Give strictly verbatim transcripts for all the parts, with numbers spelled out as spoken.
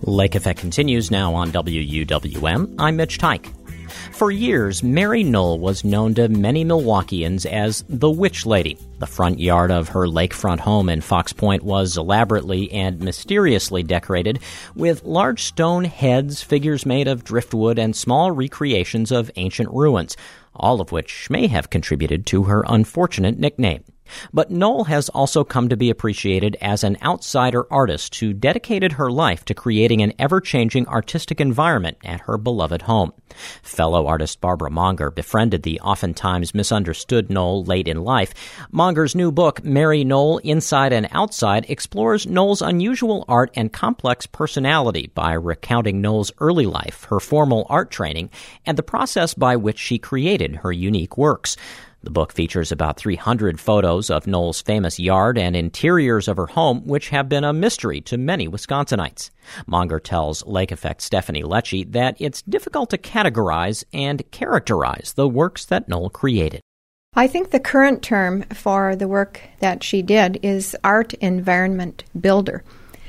Lake Effect continues now on W U W M. I'm Mitch Tyke. For years, Mary Knoll was known to many Milwaukeeans as the Witch Lady. The front yard of her lakefront home in Fox Point was elaborately and mysteriously decorated with large stone heads, figures made of driftwood, and small recreations of ancient ruins, all of which may have contributed to her unfortunate nickname. But Knoll has also come to be appreciated as an outsider artist who dedicated her life to creating an ever-changing artistic environment at her beloved home. Fellow artist Barbara Monger befriended the oftentimes misunderstood Knoll late in life. Monger's new book, Mary Knoll, Inside and Outside, explores Knoll's unusual art and complex personality by recounting Knoll's early life, her formal art training, and the process by which she created her unique works. The book features about three hundred photos of Knoll's famous yard and interiors of her home, which have been a mystery to many Wisconsinites. Monger tells Lake Effect's Stephanie Lecce that it's difficult to categorize and characterize the works that Knoll created. I think the current term for the work that she did is art environment builder.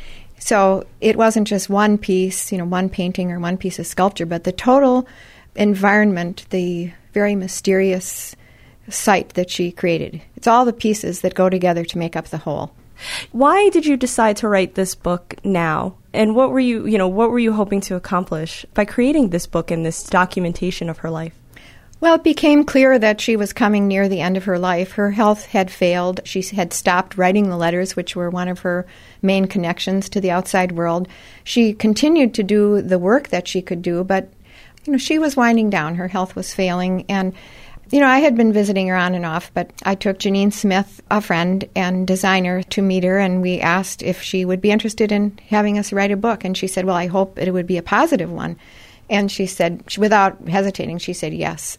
So it wasn't just one piece, you know, one painting or one piece of sculpture, but the total environment, the very mysterious site that she created. It's all the pieces that go together to make up the whole. Why did you decide to write this book now? And what were you, you know, what were you hoping to accomplish by creating this book and this documentation of her life? Well, it became clear that she was coming near the end of her life. Her health had failed. She had stopped writing the letters, which were one of her main connections to the outside world. She continued to do the work that she could do, but, you know, she was winding down. Her health was failing, and you know, I had been visiting her on and off, but I took Janine Smith, a friend and designer, to meet her, and we asked if she would be interested in having us write a book. And she said, well, I hope it would be a positive one. And she said, without hesitating, she said yes.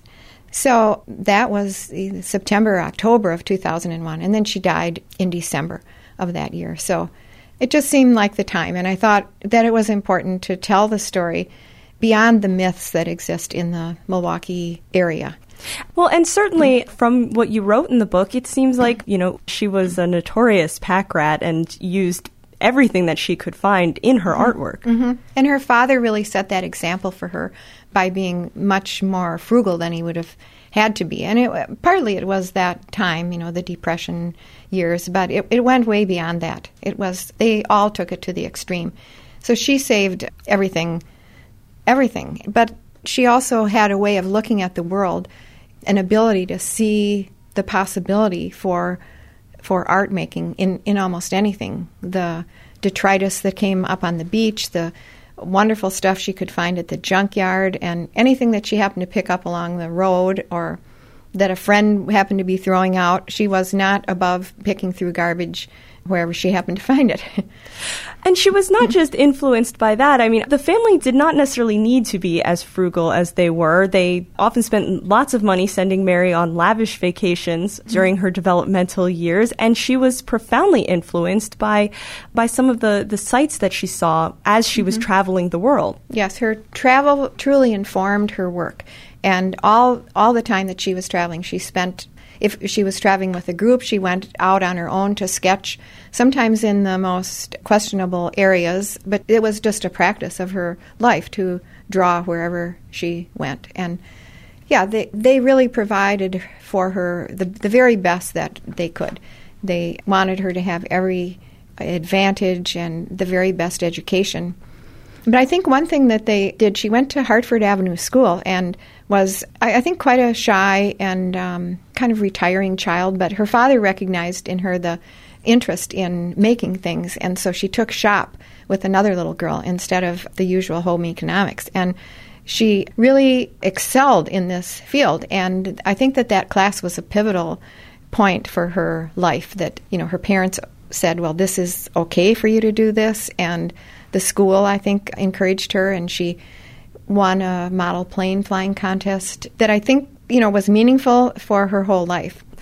So that was September, October of two thousand one, and then she died in December of that year. So it just seemed like the time, and I thought that it was important to tell the story beyond the myths that exist in the Milwaukee area. Well, and certainly from what you wrote in the book, it seems like, you know, she was a notorious pack rat and used everything that she could find in her mm-hmm. artwork. Mm-hmm. And her father really set that example for her by being much more frugal than he would have had to be. And it, partly it was that time, you know, the Depression years, but it, it went way beyond that. It was, they all took it to the extreme. So she saved everything, everything. But she also had a way of looking at the world, an ability to see the possibility for for art making in, in almost anything. The detritus that came up on the beach, the wonderful stuff she could find at the junkyard, and anything that she happened to pick up along the road or that a friend happened to be throwing out. She was not above picking through garbage wherever she happened to find it. And she was not just influenced by that. I mean, the family did not necessarily need to be as frugal as they were. They often spent lots of money sending Mary on lavish vacations during her developmental years, and she was profoundly influenced by by some of the, the sights that she saw as she mm-hmm. was traveling the world. Yes, her travel truly informed her work. And all all the time that she was traveling, she spent, if she was traveling with a group, she went out on her own to sketch, sometimes in the most questionable areas, but it was just a practice of her life to draw wherever she went. And yeah, they, they really provided for her the, the very best that they could. They wanted her to have every advantage and the very best education. But I think one thing that they did, she went to Hartford Avenue School and was, I, I think, quite a shy and um, kind of retiring child, but her father recognized in her the interest in making things, and so she took shop with another little girl instead of the usual home economics. And she really excelled in this field, and I think that that class was a pivotal point for her life, that, you know, her parents said, well, this is okay for you to do this, and the school, I think, encouraged her, and she won a model plane flying contest that I think, you know, was meaningful for her whole life.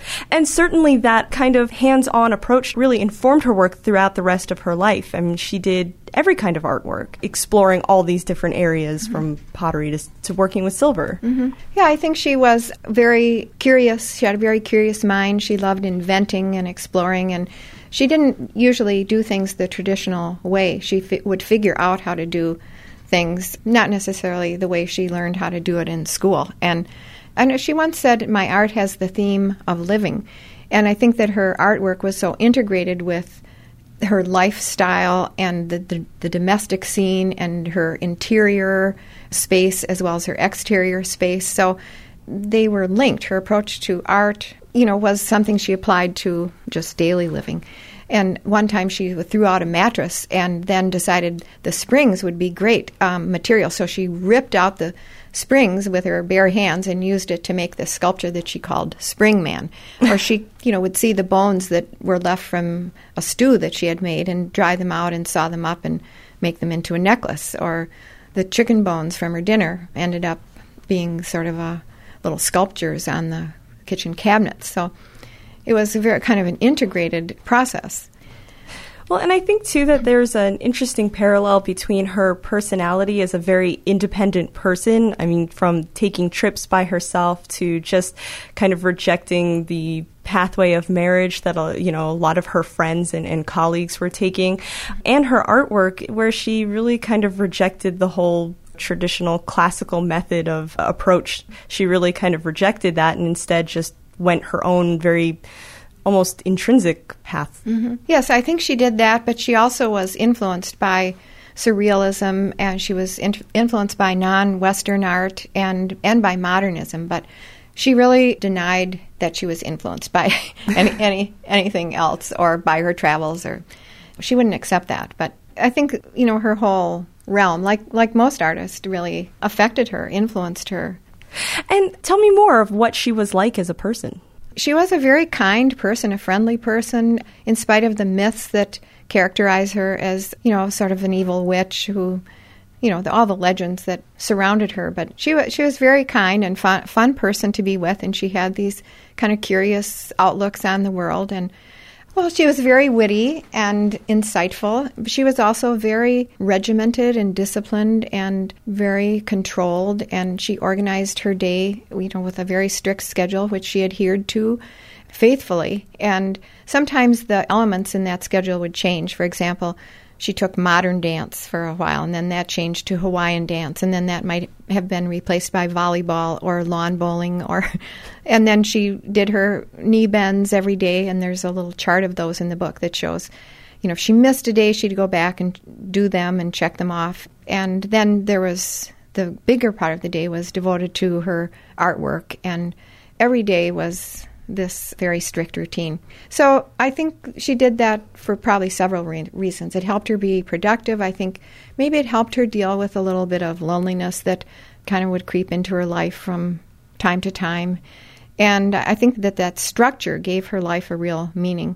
And certainly that kind of hands-on approach really informed her work throughout the rest of her life. I mean, she did every kind of artwork, exploring all these different areas, mm-hmm. from pottery to, to working with silver. Mm-hmm. Yeah, I think she was very curious. She had a very curious mind. She loved inventing and exploring, and she didn't usually do things the traditional way. She fi- would figure out how to do things, not necessarily the way she learned how to do it in school. And I know she once said, "My art has the theme of living." And I think that her artwork was so integrated with her lifestyle and the, the, the domestic scene and her interior space as well as her exterior space. So they were linked. Her approach to art, you know, was something she applied to just daily living. And one time she threw out a mattress and then decided the springs would be great um, material. So she ripped out the springs with her bare hands and used it to make this sculpture that she called Spring Man. Or she, you know, would see the bones that were left from a stew that she had made and dry them out and saw them up and make them into a necklace. Or the chicken bones from her dinner ended up being sort of a little sculptures on the kitchen cabinets. So it was a very kind of an integrated process. Well, and I think, too, that there's an interesting parallel between her personality as a very independent person. I mean, from taking trips by herself to just kind of rejecting the pathway of marriage that, uh, you know, a lot of her friends and, and colleagues were taking, and her artwork, where she really kind of rejected the whole traditional classical method of approach. She really kind of rejected that and instead just went her own very almost intrinsic path. Mm-hmm. Yes, I think she did that, but she also was influenced by surrealism, and she was in- influenced by non-Western art and, and by modernism, but she really denied that she was influenced by any, any anything else or by her travels, or she wouldn't accept that. But I think, you know, her whole realm, like like most artists, really affected her, influenced her. And tell me more of what she was like as a person. She was a very kind person, a friendly person, in spite of the myths that characterize her as, you know, sort of an evil witch who, you know, the, all the legends that surrounded her. But she was she was very kind and fun, fun person to be with, and she had these kind of curious outlooks on the world. And, well, she was very witty and insightful. She was also very regimented and disciplined and very controlled, and she organized her day, you know, with a very strict schedule, which she adhered to faithfully. And sometimes the elements in that schedule would change. For example, she took modern dance for a while, and then that changed to Hawaiian dance, and then that might have been replaced by volleyball or lawn bowling, or, and then she did her knee bends every day, and there's a little chart of those in the book that shows, you know, if she missed a day, she'd go back and do them and check them off. And then there was, the bigger part of the day was devoted to her artwork, and every day was this very strict routine. So I think she did that for probably several re- reasons. It helped her be productive. I think maybe it helped her deal with a little bit of loneliness that kind of would creep into her life from time to time. And I think that that structure gave her life a real meaning.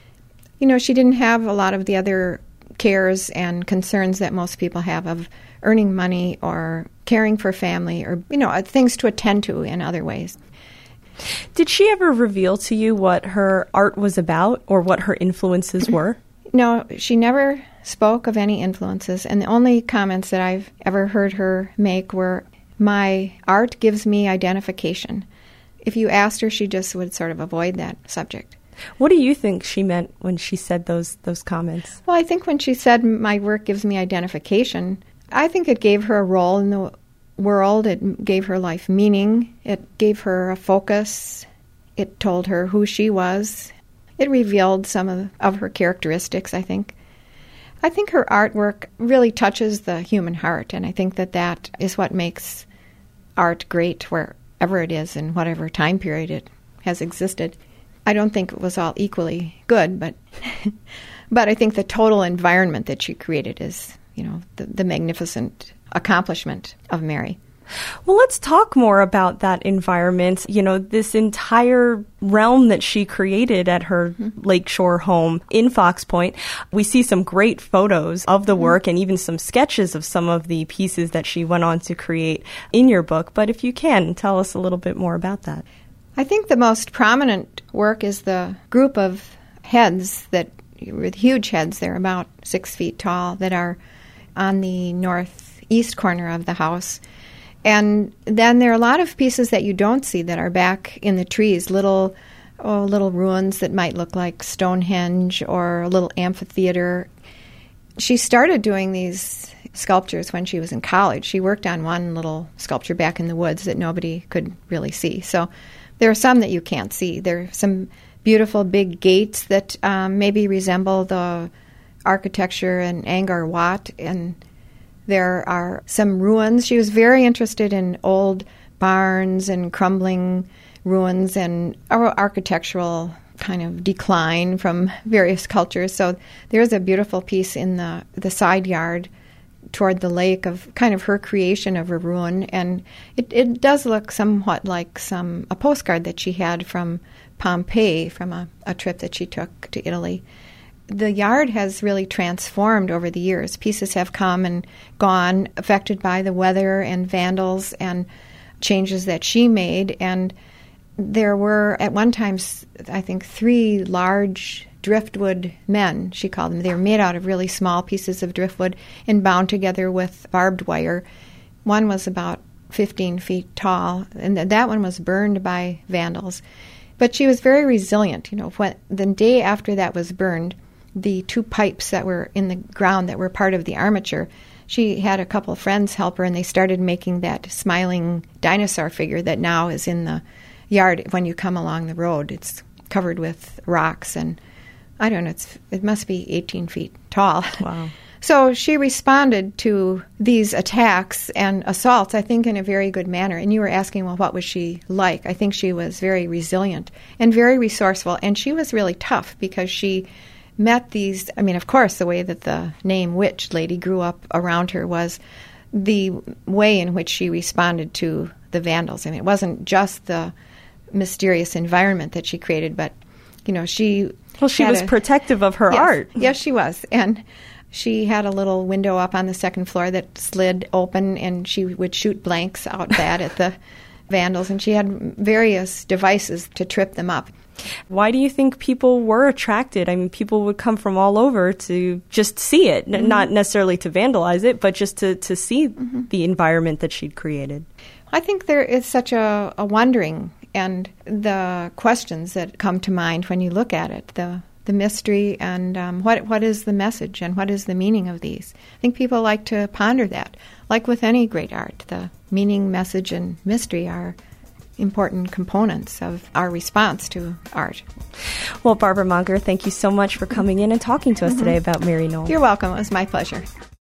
You know, she didn't have a lot of the other cares and concerns that most people have of earning money or caring for family or, you know, things to attend to in other ways. Did she ever reveal to you what her art was about or what her influences were? No, she never spoke of any influences, and the only comments that I've ever heard her make were, "My art gives me identification." If you asked her, she just would sort of avoid that subject. What do you think she meant when she said those those comments? Well, I think when she said, "My work gives me identification," I think it gave her a role in the world. It gave her life meaning. It gave her a focus. It told her who she was. It revealed some of, of her characteristics, I think. I think her artwork really touches the human heart, and I think that that is what makes art great wherever it is in whatever time period it has existed. I don't think it was all equally good, but but I think the total environment that she created is, you know, the, the magnificent accomplishment of Mary. Well, let's talk more about that environment. You know, this entire realm that she created at her mm-hmm. lakeshore home in Fox Point. We see some great photos of the work mm-hmm. and even some sketches of some of the pieces that she went on to create in your book. But if you can, tell us a little bit more about that. I think the most prominent work is the group of heads that, with huge heads, they're about six feet tall, that are on the northeast corner of the house. And then there are a lot of pieces that you don't see that are back in the trees, little oh, little ruins that might look like Stonehenge or a little amphitheater. She started doing these sculptures when she was in college. She worked on one little sculpture back in the woods that nobody could really see. So there are some that you can't see. There are some beautiful big gates that um, maybe resemble the architecture in Angkor Wat, and there are some ruins. She was very interested in old barns and crumbling ruins and architectural kind of decline from various cultures. So there's a beautiful piece in the, the side yard toward the lake of kind of her creation of a ruin, and it, it does look somewhat like some a postcard that she had from Pompeii, from a, a trip that she took to Italy. The yard has really transformed over the years. Pieces have come and gone, affected by the weather and vandals and changes that she made. And there were, at one time, I think, three large driftwood men, she called them. They were made out of really small pieces of driftwood and bound together with barbed wire. One was about fifteen feet tall, and that one was burned by vandals. But she was very resilient. You know, when the day after that was burned, the two pipes that were in the ground that were part of the armature, she had a couple of friends help her, and they started making that smiling dinosaur figure that now is in the yard when you come along the road. It's covered with rocks, and I don't know, it's, it must be eighteen feet tall. Wow. So she responded to these attacks and assaults, I think, in a very good manner. And you were asking, well, what was she like? I think she was very resilient and very resourceful, and she was really tough because she met these, I mean, of course, the way that the name Witch Lady grew up around her was the way in which she responded to the vandals. I mean, it wasn't just the mysterious environment that she created, but, you know, she... Well, she was a, protective of her yes, art. Yes, she was. And she had a little window up on the second floor that slid open, and she would shoot blanks out that at the vandals, and she had various devices to trip them up. Why do you think people were attracted? I mean, people would come from all over to just see it, mm-hmm. not necessarily to vandalize it, but just to, to see mm-hmm. the environment that she'd created. I think there is such a, a wondering and the questions that come to mind when you look at it, the the mystery and um, what what is the message and what is the meaning of these. I think people like to ponder that. Like with any great art, the meaning, message, and mystery are important components of our response to art. Well, Barbara Monger, thank you so much for coming in and talking to us mm-hmm. today about Mary Knoll. You're welcome. It was my pleasure.